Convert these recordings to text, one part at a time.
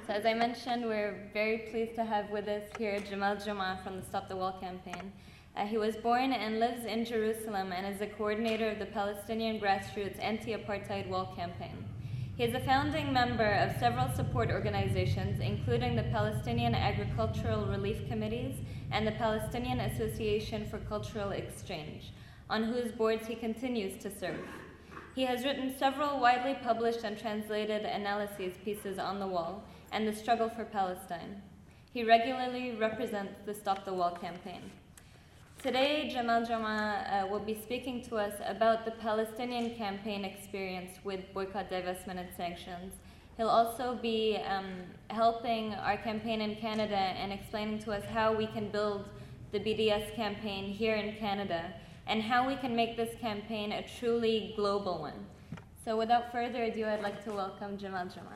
So as I mentioned, we're very pleased to have with us here Jamal Juma from the Stop the Wall campaign. He was born and lives in Jerusalem and is the coordinator of the Palestinian grassroots anti-apartheid wall campaign. He is a founding member of several support organizations, including the Palestinian Agricultural Relief Committees and the Palestinian Association for Cultural Exchange, on whose boards he continues to serve. He has written several widely published and translated analyses pieces on the wall and the struggle for Palestine. He regularly represents the Stop the Wall campaign. Today, Jamal Juma will be speaking to us about the Palestinian campaign experience with boycott, divestment, and sanctions. He'll also be helping our campaign in Canada and explaining to us how we can build the BDS campaign here in Canada and how we can make this campaign a truly global one. So without further ado, I'd like to welcome Jamal Juma.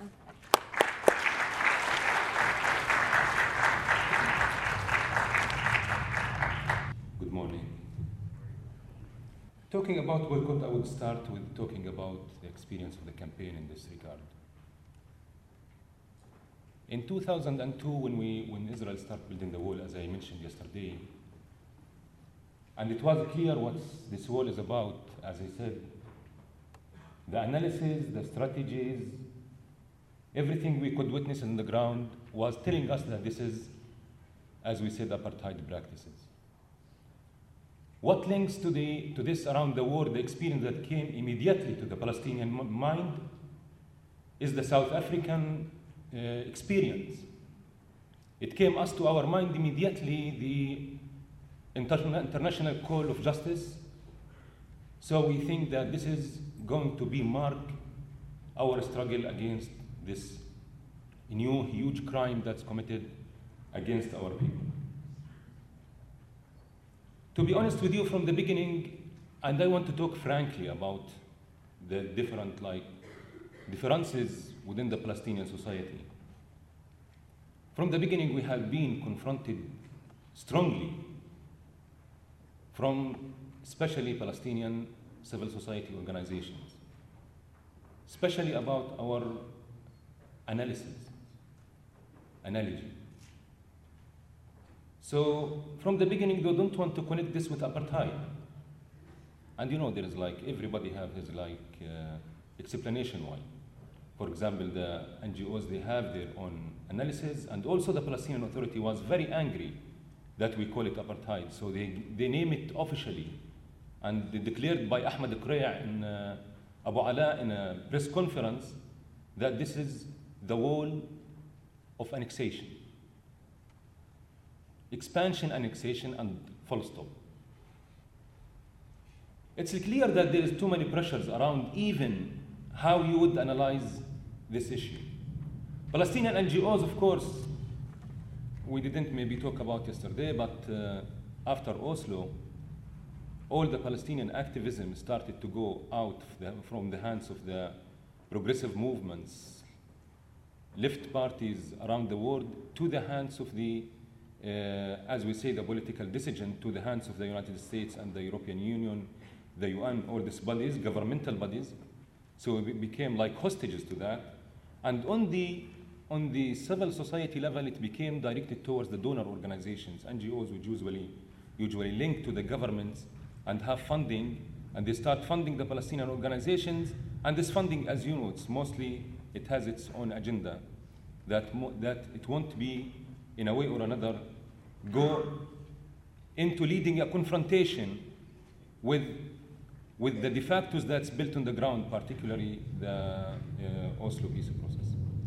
Good morning. Talking about boycott, I would start with talking about the experience of the campaign in this regard. In 2002, when Israel started building the wall, as I mentioned yesterday, and it was clear what this wall is about, as I said, the analysis, the strategies, everything we could witness on the ground was telling us that this is, as we said, apartheid practices. What links to this around the world, the experience that came immediately to the Palestinian mind, is the South African experience. It came us to our mind immediately, the international call of justice. So we think that this is going to be mark our struggle against this new huge crime that's committed against our people. To be honest with you, from the beginning, and I want to talk frankly about the different differences within the Palestinian society. From the beginning, we have been confronted strongly from especially Palestinian civil society organizations, especially about our analogy. So from the beginning, they don't want to connect this with apartheid. And you know, there is everybody have his explanation why. For example, the NGOs, they have their own analysis, and also the Palestinian Authority was very angry that we call it apartheid. So they name it officially, and they declared by Ahmed Qurayh in Abu Ala in a press conference that this is the wall of annexation. Expansion, annexation, and full stop. It's clear that there is too many pressures around even how you would analyze this issue. Palestinian NGOs, of course, we didn't maybe talk about yesterday, but after Oslo, all the Palestinian activism started to go out from the hands of the progressive movements, left parties around the world, to the hands of the as we say, the political decision, to the hands of the United States and the European Union, the UN, all these bodies, governmental bodies. So we became like hostages to that. And on the civil society level, it became directed towards the donor organizations, NGOs, which usually linked to the governments and have funding, and they start funding the Palestinian organizations. And this funding, as you know, it has its own agenda, that it won't be, in a way or another, go into leading a confrontation with the de factos that's built on the ground, particularly the Oslo peace process.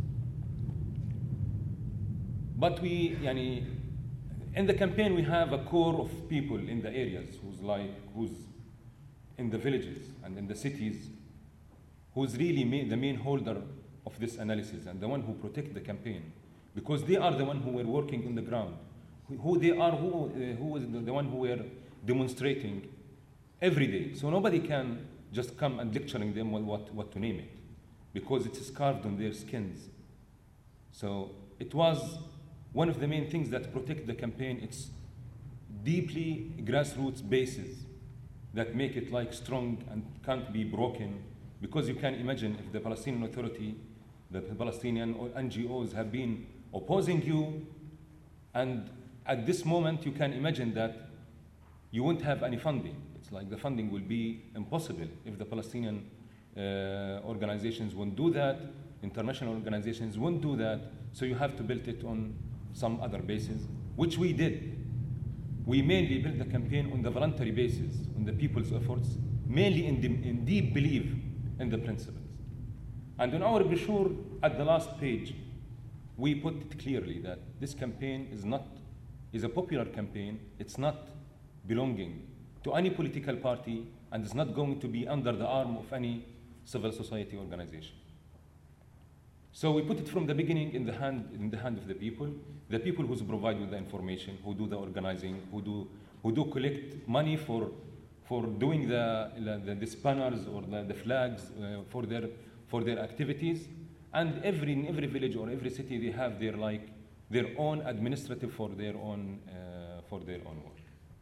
But in the campaign, we have a core of people in the areas who's in the villages and in the cities, who's really the main holder of this analysis and the one who protect the campaign, because they are the one who were working on the ground, who is the one who were demonstrating every day. So nobody can just come and lecturing them what to name it, because it's carved on their skins. So it was one of the main things that protect the campaign. It's deeply grassroots bases that make it strong and can't be broken, because you can imagine if the Palestinian Authority that the Palestinian NGOs have been opposing you, and at this moment you can imagine that you won't have any funding. It's like the funding will be impossible if the Palestinian organizations won't do that, international organizations won't do that, so you have to build it on some other basis, which we did. We mainly built the campaign on the voluntary basis, on the people's efforts, mainly in deep belief in the principles. And on our brochure, at the last page, we put it clearly that this campaign is a popular campaign. It's not belonging to any political party, and it's not going to be under the arm of any civil society organization. So we put it from the beginning in the hand of the people who provide with the information, who do the organizing, who do collect money for doing the banners or the flags for their activities. And in every village or every city, they have their own administrative for their own work.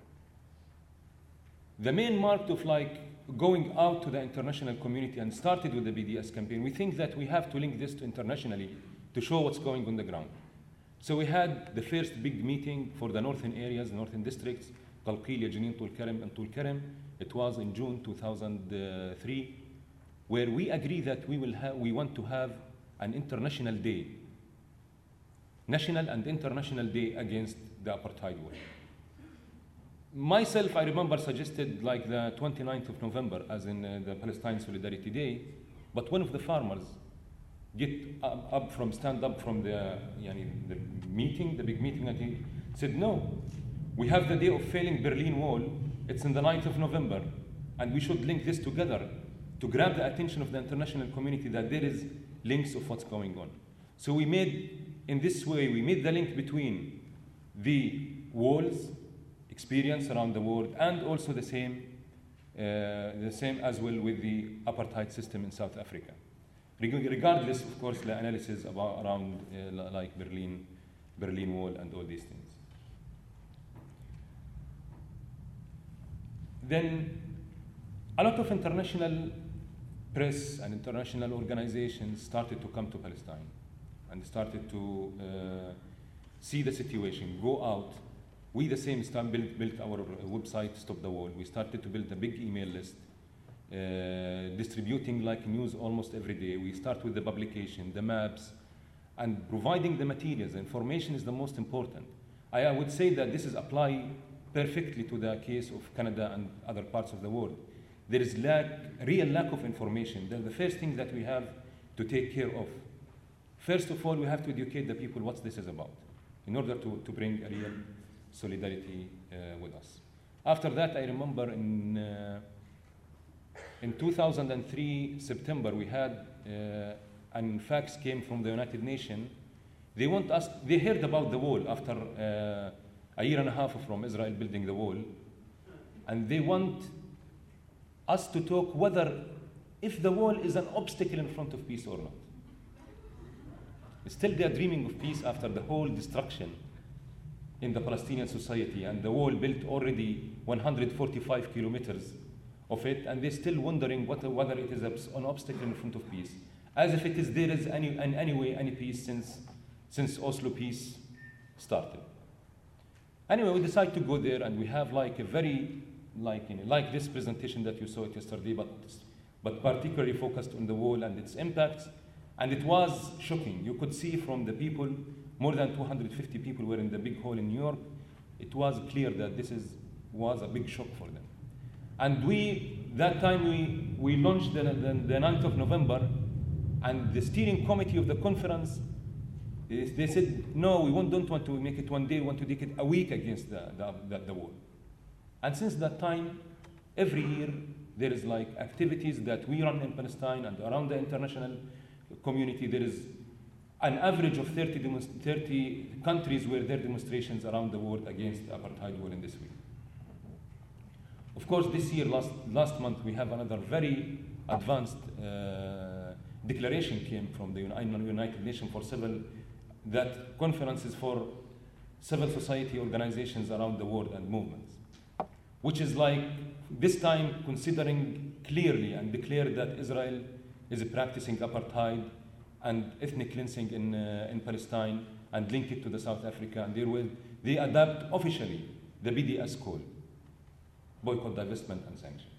The main mark of going out to the international community and started with the BDS campaign, we think that we have to link this to internationally to show what's going on the ground. So we had the first big meeting for the northern areas, northern districts, Qalqilya, Jenin, Tulkarem, and Tulkarem. It was in June 2003, where we agreed that we want to have an international day, national and international day against the apartheid war. Myself, I remember suggested the 29th of November as in the Palestine Solidarity Day, but one of the farmers stand up from the meeting, the big meeting, and he said, no, we have the day of failing Berlin Wall, it's in the 9th of November, and we should link this together to grab the attention of the international community that there is links of what's going on. So we made the link between the walls experience around the world, and also the same as well with the apartheid system in South Africa. Regardless, of course, the analysis around Berlin Wall and all these things. Then a lot of international press and international organizations started to come to Palestine and started to see the situation, go out. We, the same time, built our website, Stop the Wall. We started to build a big email list, distributing news almost every day. We start with the publication, the maps, and providing the materials. The information is the most important. I would say that this is applied perfectly to the case of Canada and other parts of the world. There is real lack of information. The first thing that we have to take care of. First of all, we have to educate the people what this is about in order to bring a real solidarity with us. After that, I remember in 2003, September, we had an fax came from the United Nations. They heard about the wall after a year and a half from Israel building the wall, and they want us to talk whether if the wall is an obstacle in front of peace or not. Still, they are dreaming of peace after the whole destruction in the Palestinian society, and the wall built already 145 kilometers of it, and they're still wondering whether it is an obstacle in front of peace, as if there is any peace since Oslo peace started. Anyway, we decided to go there, and we have a very like this presentation that you saw it yesterday, but particularly focused on the wall and its impacts. And it was shocking. You could see from the people, more than 250 people were in the big hall in New York. It was clear that this was a big shock for them. And that time we launched the 9th of November, and the steering committee of the conference, they said, no, we don't want to make it one day, we want to make it a week against the war. And since that time, every year, there is activities that we run in Palestine and around the international community. There is an average of 30 countries where there are demonstrations around the world against the apartheid war in this week. Of course, this year, last month, we have another very advanced declaration came from the United Nations for Civil, that conferences for civil society organizations around the world and movements, which is this time considering clearly and declare that Israel is practicing apartheid and ethnic cleansing in Palestine and link it to the South Africa, and they adopt officially the BDS call, boycott, divestment, and sanction.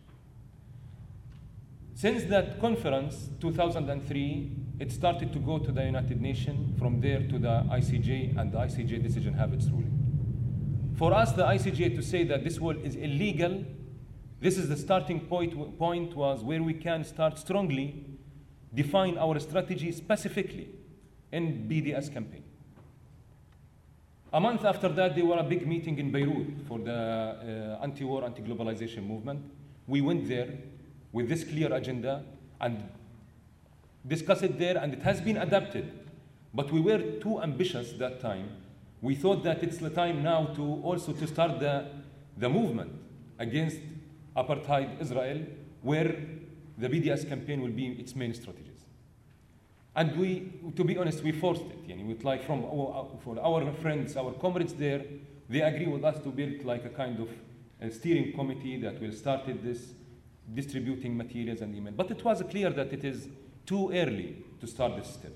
Since that conference, 2003, it started to go to the United Nations, from there to the ICJ, and the ICJ decision have its ruling. For us, the ICJ to say that this is illegal, this is the starting point was where we can start strongly define our strategy specifically in BDS campaign. A month after that, there was a big meeting in Beirut for the anti-war, anti-globalization movement. We went there with this clear agenda and discussed it there, and it has been adapted. But we were too ambitious that time. We thought that it's the time now to also to start the movement against apartheid Israel, where the BDS campaign will be its main strategies. And we, to be honest, we forced it. With like for our friends, our comrades there, they agree with us to build like a kind of a steering committee that will start this distributing materials and email. But it was clear that it is too early to start this step.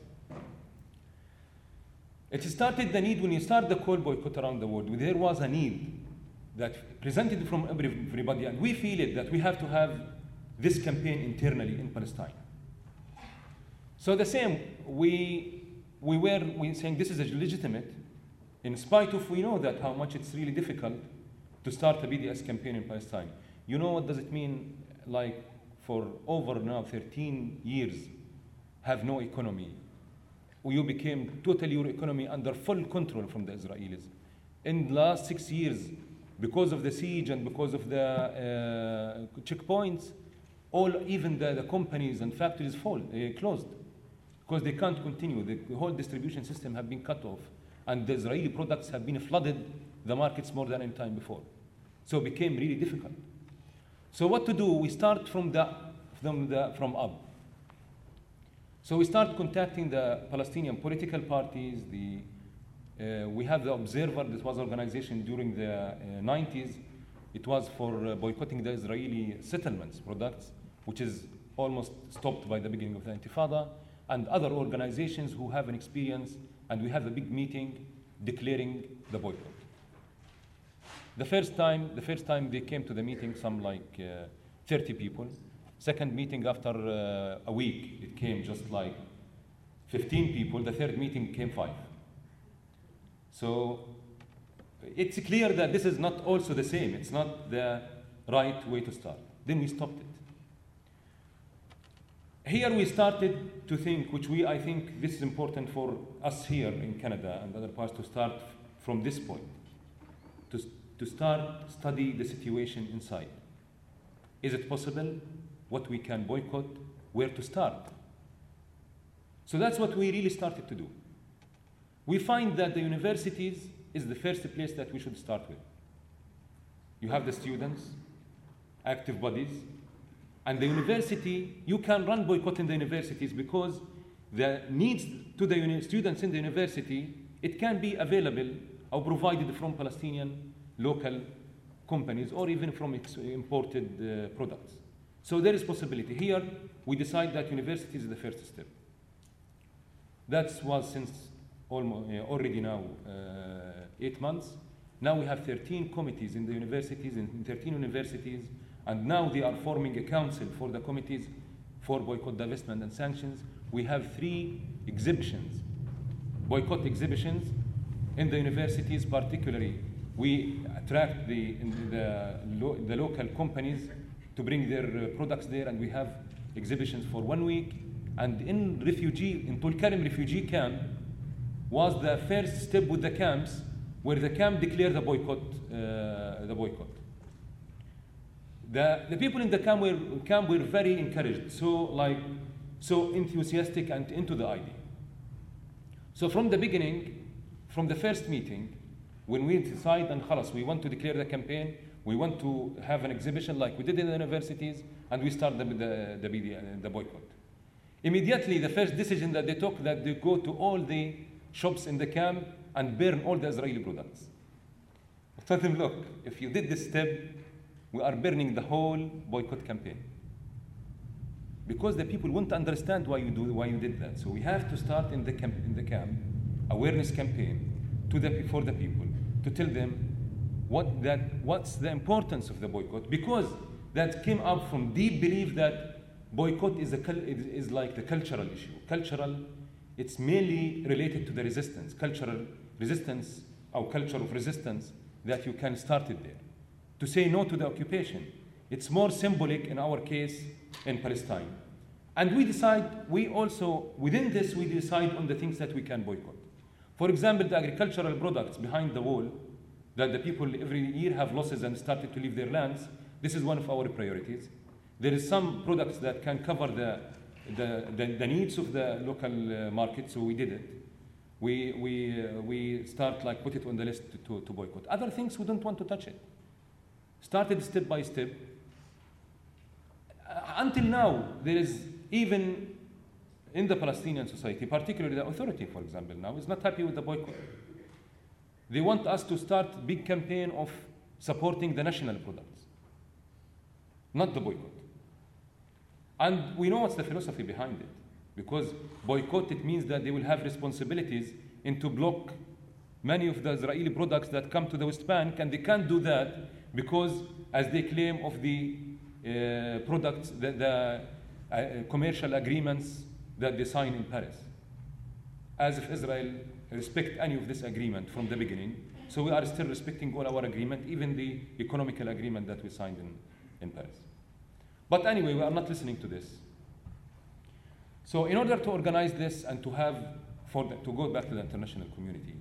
It started the need when you start the call boycott around the world. There was a need that presented from everybody, and we feel it that we have to have this campaign internally in Palestine. So the same, we were saying this is legitimate, in spite of we know that how much it's really difficult to start a BDS campaign in Palestine. You know what does it mean, like for over now 13 years, have no economy. You became totally your economy under full control from the Israelis. In the last 6 years, because of the siege and because of the checkpoints, even the companies and factories closed, because they can't continue. The whole distribution system have been cut off, and the Israeli products have been flooded the markets more than any time before. So it became really difficult. So what to do? We start from up. So we start contacting the Palestinian political parties. We have the Observer. This was an organization during the 90s. It was for boycotting the Israeli settlements products, which is almost stopped by the beginning of the Intifada, and other organizations who have an experience, and we have a big meeting declaring the boycott. The first time they came to the meeting, some like 30 people. Second meeting after a week, it came just like 15 people. The third meeting came 5. So it's clear that this is not also the same. It's not the right way to start. Then we stopped it. Here we started to think, I think this is important for us here in Canada and other parts to start from this point, to start study the situation inside. Is it possible? What we can boycott? Where to start? So that's what we really started to do. We find that the universities is the first place that we should start with. You have the students, active bodies, and the university, you can run boycott in the universities because the needs to the students in the university, it can be available or provided from Palestinian local companies or even from imported products. So there is possibility. Here, we decide that university is the first step. That was since already now 8 months. Now we have 13 committees in the universities, in 13 universities, and now they are forming a council for the committees for boycott, divestment, and sanctions. We have 3 exhibitions, boycott exhibitions in the universities. Particularly, we attract the local companies to bring their products there, and we have exhibitions for 1 week. And in Tulkarem refugee camp was the first step with the camps, where the camp declared the boycott. The people in the camp were very encouraged, so enthusiastic and into the idea. So from the beginning, from the first meeting, when we decide and khalas, we want to declare the campaign, we want to have an exhibition like we did in the universities, and we start the boycott. Immediately, the first decision that they took, that they go to all the shops in the camp and burn all the Israeli products. I told them, look, if you did this step, we are burning the whole boycott campaign. because the people won't understand why you did that. So we have to start in the camp awareness campaign for the people to tell them what's the importance of the boycott, because that came up from deep belief that boycott is like the cultural issue. Cultural, it's mainly related to the resistance, cultural resistance, or culture of resistance that you can start it there. To say no to the occupation. It's more symbolic in our case in Palestine. And we also, within this, we decide on the things that we can boycott. For example, the agricultural products behind the wall that the people every year have losses and started to leave their lands, this is one of our priorities. There is some products that can cover the needs of the local market, so we did it. We start like put it on the list to boycott. Other things we don't want to touch it. Started step by step. Until now, there is even in the Palestinian society, particularly the authority, for example, now is not happy with the boycott. They want us to start a big campaign of supporting the national products, not the boycott. And we know what's the philosophy behind it. Because boycott, it means that they will have responsibilities to block many of the Israeli products that come to the West Bank, and they can't do that because, as they claim, of the products, the commercial agreements that they sign in Paris. As if Israel respect any of this agreement from the beginning. So we are still respecting all our agreement, even the economical agreement that we signed in Paris. But anyway, we are not listening to this. So in order to organize this and to go back to the international community,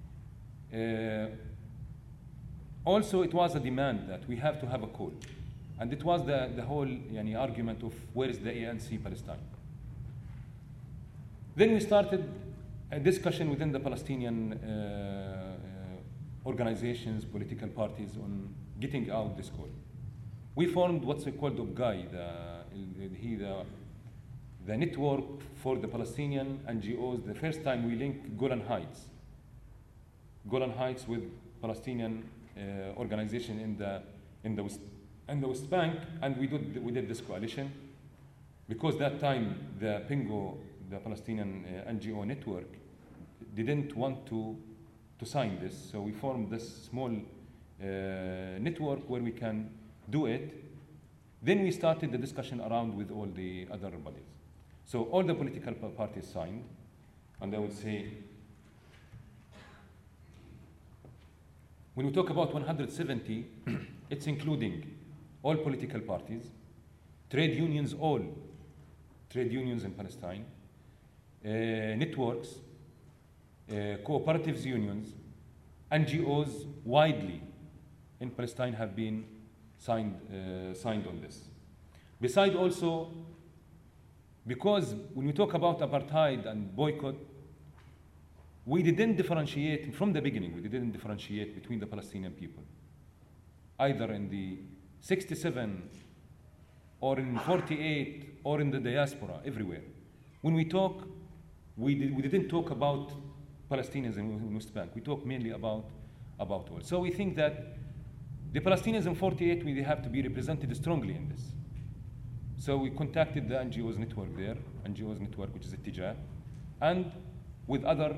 also it was a demand that we have to have a call. And it was the whole argument of where is the ANC Palestine. Then we started a discussion within the Palestinian organizations, political parties, on getting out this call. We formed what's called UBGAI, the network for the Palestinian NGOs. The first time we linked Golan Heights with Palestinian organization in the West Bank, and we did this coalition because that time the PINGO, the Palestinian NGO network, didn't want to sign this, so we formed this small network where we can do it. Then we started the discussion around with all the other bodies. So all the political parties signed, and I would say, when we talk about 170, it's including all political parties, trade unions, all trade unions in Palestine, networks, cooperatives unions, NGOs widely in Palestine have been signed on this. Besides also, because when we talk about apartheid and boycott, we didn't differentiate, from the beginning, we didn't differentiate between the Palestinian people, either in the 67 or in 48 or in the diaspora, everywhere. When we talk, we didn't talk about Palestinians in West Bank. We talk mainly about all. So we think that the Palestinians in 48, they have to be represented strongly in this. So we contacted the NGOs network there, which is Ittijah, and with other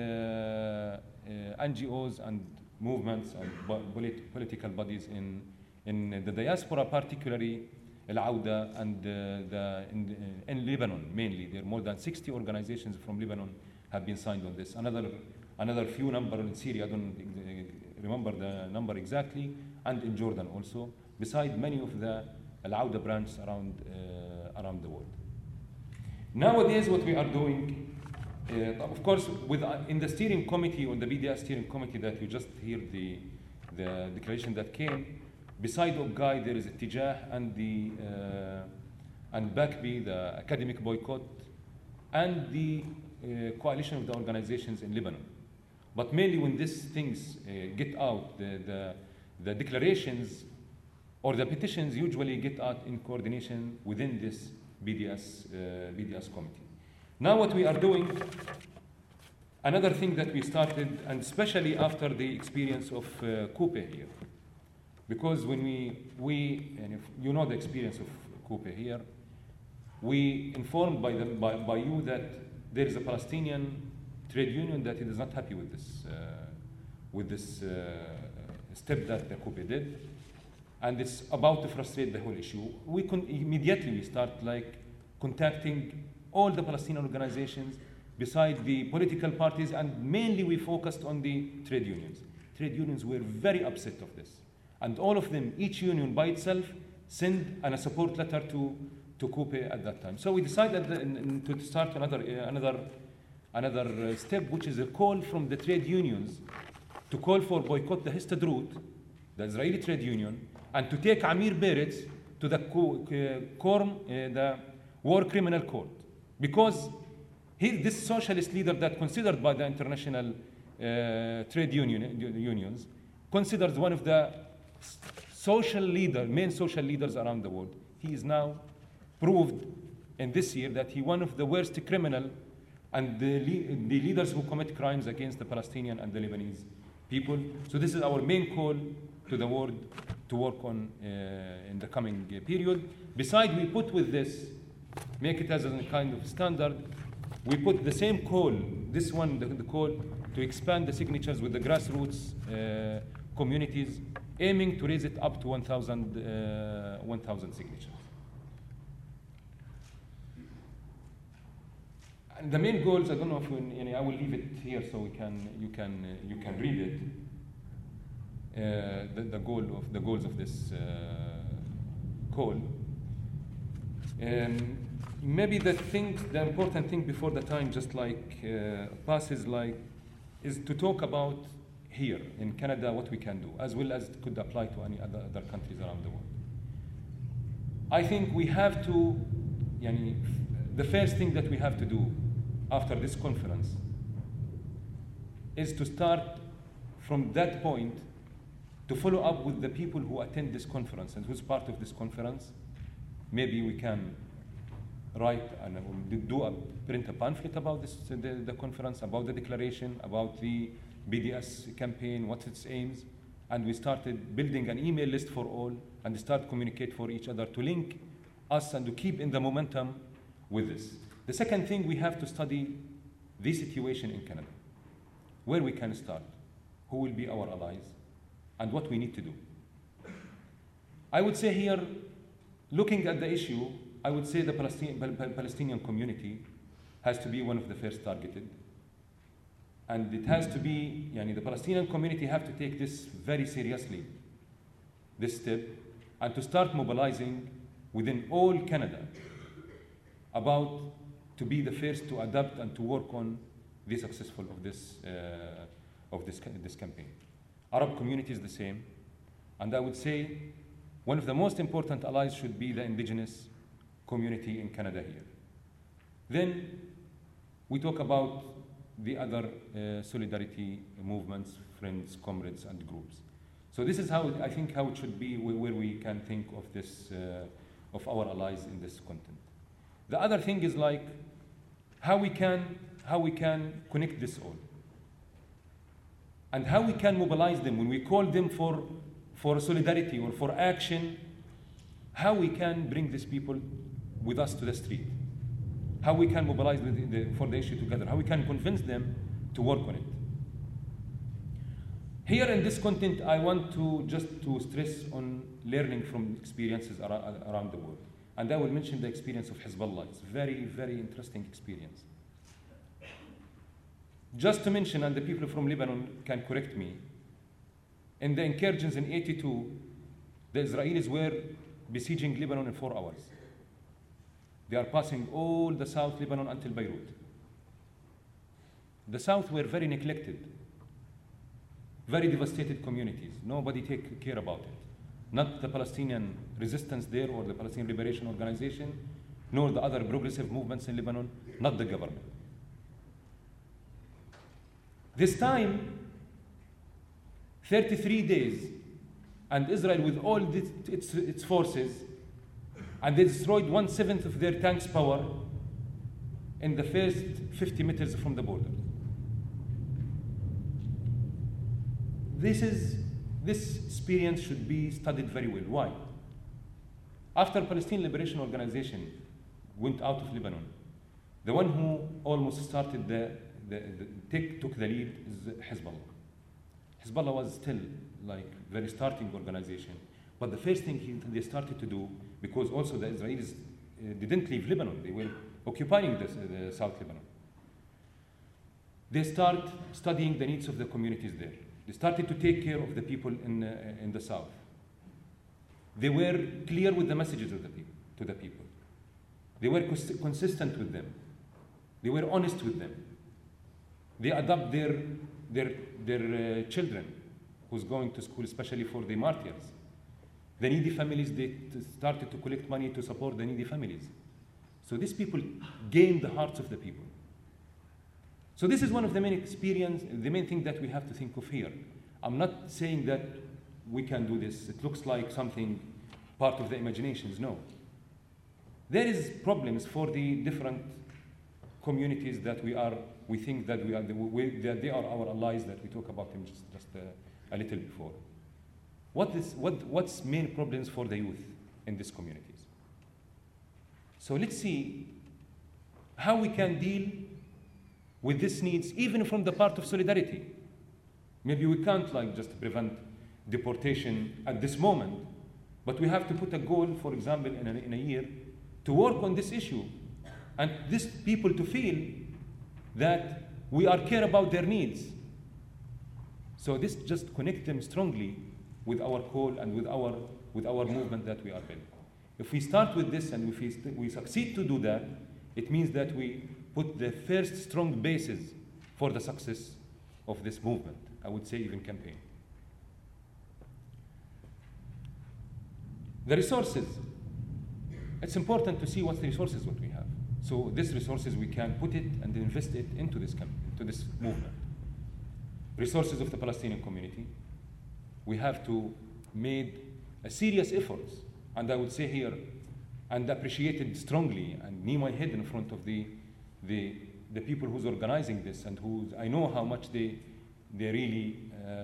NGOs and movements and political bodies in the diaspora, particularly Al-Awda, and in Lebanon mainly. There are more than 60 organizations from Lebanon have been signed on this. Another few number in Syria, I don't remember the number exactly, and in Jordan also, beside many of the Al-Awda branches around the world. Nowadays, what we are doing, of course, in the steering committee, on the BDS steering committee that you just hear the declaration that came, beside UBGAI, there is Ittijah and BACBI, the academic boycott, and the coalition of the organizations in Lebanon. But mainly when these things get out, the declarations or the petitions usually get out in coordination within this BDS committee. Now what we are doing, another thing that we started, and especially after the experience of Kupe here, because when and if you know the experience of Kupe here, we informed by you that there is a Palestinian trade union that is not happy with this step that the Coupe did, and it's about to frustrate the whole issue. Immediately we start contacting all the Palestinian organizations beside the political parties, and mainly we focused on the trade unions. Trade unions were very upset of this, and all of them, each union by itself, sent a support letter to Coupe at that time. So we decided to start another step, which is a call from the trade unions to call for boycott the Histadrut, the Israeli trade union, and to take Amir Peretz to the War Criminal Court, because this socialist leader that considered by the international trade unions, considered one of the main social leaders around the world. He is now proved in this year that he one of the worst criminal and the leaders who commit crimes against the Palestinian and the Lebanese people. So this is our main call to the world to work on in the coming period. Besides, we put with this, make it as a kind of standard, we put the same call, this one, the call to expand the signatures with the grassroots communities, aiming to raise it up to 1,000 signatures. And the main goals, I don't know if I will leave it here so you can read it. The goals of this call. Maybe the important thing before the time just passes is to talk about here in Canada what we can do, as well as it could apply to any other countries around the world. I think we have to, the first thing that we have to do after this conference is to start from that point to follow up with the people who attend this conference and who's part of this conference. Maybe we can write and print a pamphlet about the conference, about the declaration, about the BDS campaign, what's its aims, and we started building an email list for all and start communicate for each other to link us and to keep in the momentum with this. The second thing, we have to study the situation in Canada, where we can start, who will be our allies, and what we need to do. I would say here, looking at the issue, I would say the Palestinian community has to be one of the first targeted. And it has to be, the Palestinian community have to take this very seriously, this step, and to start mobilizing within all Canada about to be the first to adapt and to work on the successful of this campaign. Arab community is the same, and I would say one of the most important allies should be the indigenous community in Canada here. Then we talk about the other solidarity movements, friends, comrades, and groups. So this is how it should be, where we can think of this, of our allies in this content. The other thing is how we can connect this all, and how we can mobilize them when we call them for solidarity or for action. How we can bring these people with us to the street. How we can mobilize for the issue together. How we can convince them to work on it. Here in this content, I want to stress on learning from experiences around the world. And I will mention the experience of Hezbollah. It's very, very interesting experience. Just to mention, and the people from Lebanon can correct me, in the incursions in '82, the Israelis were besieging Lebanon in 4 hours. They are passing all the South Lebanon until Beirut. The South were very neglected, very devastated communities. Nobody take care about it. Not the Palestinian resistance there or the Palestinian Liberation Organization, nor the other progressive movements in Lebanon, not the government. This time, 33 days, and Israel with all its forces, and they destroyed 1/7 of their tanks' power in the first 50 meters from the border. This experience should be studied very well. Why? After Palestinian Liberation Organization went out of Lebanon. The one who almost started took the lead is Hezbollah. Hezbollah was still like very starting organization, but the first thing they started to do, because also the Israelis didn't leave Lebanon, they were occupying the South Lebanon. They start studying the needs of the communities there. They started to take care of the people in the South. They were clear with the messages of to the people. They were consistent with them. They were honest with them. They adopt their children who's going to school, especially for the martyrs. The needy families, they started to collect money to support the needy families. So these people gained the hearts of the people. So this is one of the main thing that we have to think of here. I'm not saying that we can do this. It looks like something part of the imaginations. No. There is problems for the different communities that we think that that they are our allies, that we talk about them just a little before. What's main problems for the youth in these communities? So let's see how we can deal with these needs, even from the part of solidarity. Maybe we can't like just prevent deportation at this moment, but we have to put a goal, for example, in a year, to work on this issue, and these people to feel that we care about their needs. So this just connects them strongly with our call and with our movement that we are building. If we start with this and if we succeed to do that, it means that we put the first strong basis for the success of this movement, I would say even campaign. The resources. It's important to see what the resources what we have. So these resources, we can put it and invest it into this movement. Resources of the Palestinian community. We have to make a serious efforts, and I would say here, and appreciate it strongly, and knee my head in front of the people who's organizing this, and who I know how much they really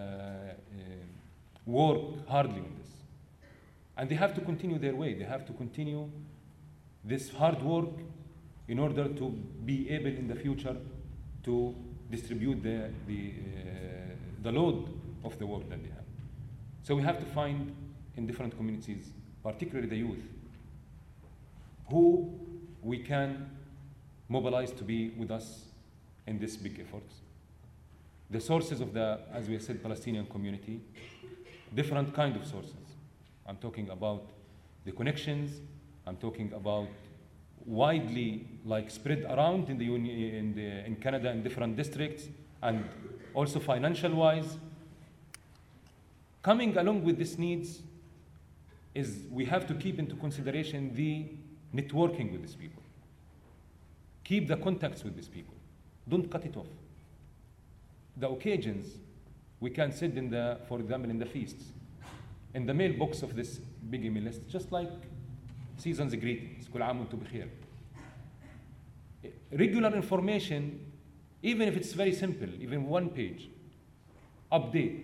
work hardly on this. And they have to continue their way. They have to continue this hard work in order to be able in the future to distribute the load of the work that they have. So we have to find in different communities, particularly the youth, who we can mobilize to be with us in this big efforts. The sources of as we said, Palestinian community, different kind of sources. I'm talking about the connections. I'm talking about widely spread around in Canada in different districts, and also financial-wise. Coming along with these needs is we have to keep into consideration the networking with these people. Keep the contacts with these people. Don't cut it off. The occasions, we can sit for example, in the feasts, in the mailbox of this big email list, just like season's greetings, كل عام وانتم بخير. Regular information, even if it's very simple, even one page, update,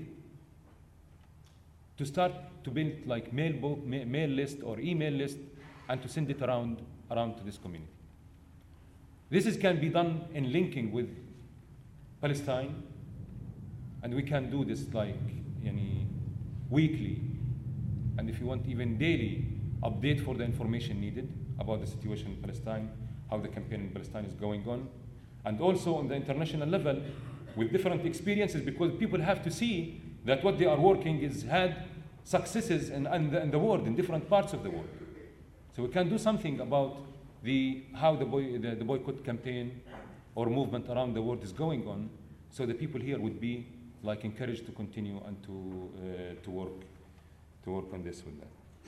to start to build mail list or email list, and to send it around to this community. This can be done in linking with Palestine, and we can do this weekly, and if you want even daily update for the information needed about the situation in Palestine, how the campaign in Palestine is going on, and also on the international level with different experiences, because people have to see that what they are working is had successes in the world, in different parts of the world. So we can do something about how the boycott campaign or movement around the world is going on, so the people here would be encouraged to continue and to work on this with that.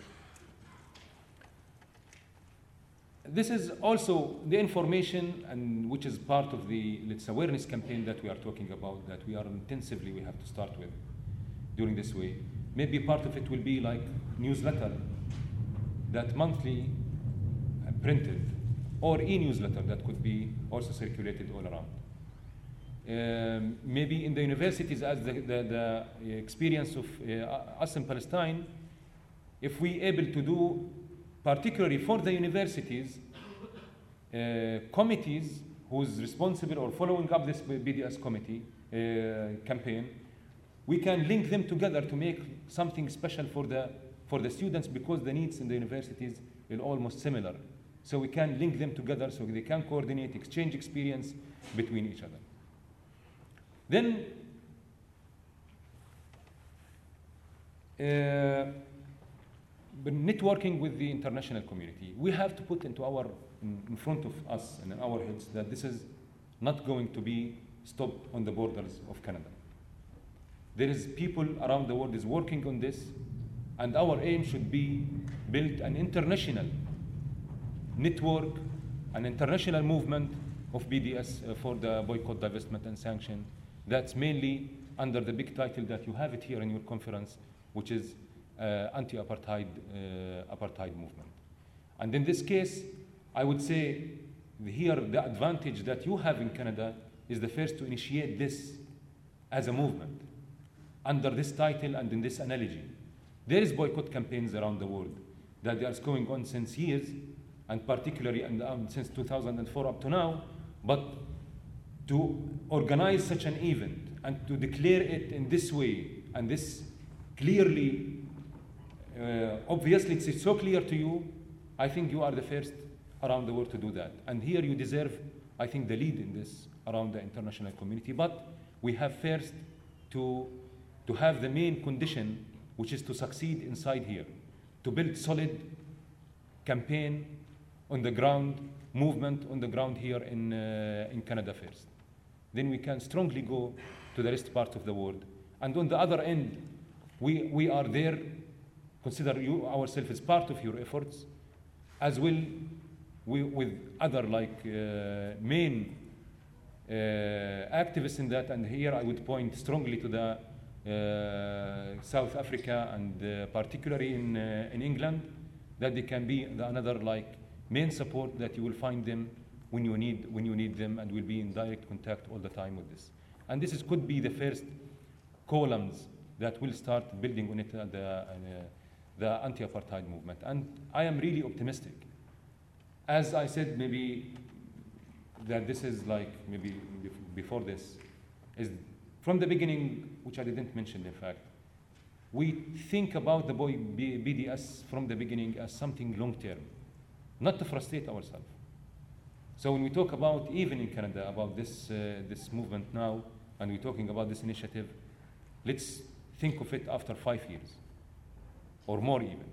This is also the information, and which is part of the awareness campaign that we are talking about, that we have to start with during this way. Maybe part of it will be newsletter that monthly printed, or e-newsletter that could be also circulated all around. Maybe in the universities, as the experience of us in Palestine, if we able to do, particularly for the universities, committees who's responsible or following up this BDS committee campaign, we can link them together to make something special for the students, because the needs in the universities are almost similar. So we can link them together so they can coordinate, exchange experience between each other. Then networking with the international community. We have to put into in front of us and in our heads that this is not going to be stopped on the borders of Canada. There is people around the world is working on this, and our aim should be build an international network, an international movement of BDS for the boycott, divestment, and sanction. That's mainly under the big title that you have it here in your conference, which is anti-apartheid apartheid movement. And in this case, I would say here the advantage that you have in Canada is the first to initiate this as a movement under this title and in this analogy. There is boycott campaigns around the world that are going on since years, and particularly since 2004 up to now, but to organize such an event and to declare it in this way, and this clearly, obviously it's so clear to you, I think you are the first around the world to do that. And here you deserve, I think, the lead in this around the international community. But we have first to have the main condition, which is to succeed inside here, to build solid campaign on the ground, movement on the ground here in Canada first. Then we can strongly go to the rest part of the world. And on the other end, we are there, consider ourselves as part of your efforts, as well with other main activists in that. And here I would point strongly to the South Africa and particularly in England, that they can be another main support that you will find them when you need them, and will be in direct contact all the time with this. And this could be the first columns that will start building on it, the anti-apartheid movement. And I am really optimistic. As I said, maybe that this is maybe before this, is from the beginning, which I didn't mention in fact, we think about the BDS from the beginning as something long-term, not to frustrate ourselves. So when we talk about, even in Canada, about this movement now, and we're talking about this initiative, let's think of it after 5 years, or more even.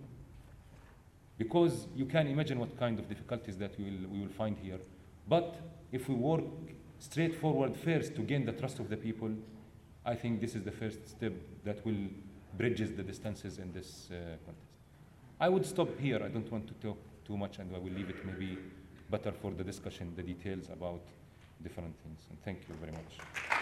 Because you can imagine what kind of difficulties that we will find here. But if we work straightforward first to gain the trust of the people, I think this is the first step that will bridges the distances in this contest. I would stop here. I don't want to talk too much, and I will leave it maybe better for the discussion, the details about different things. And thank you very much.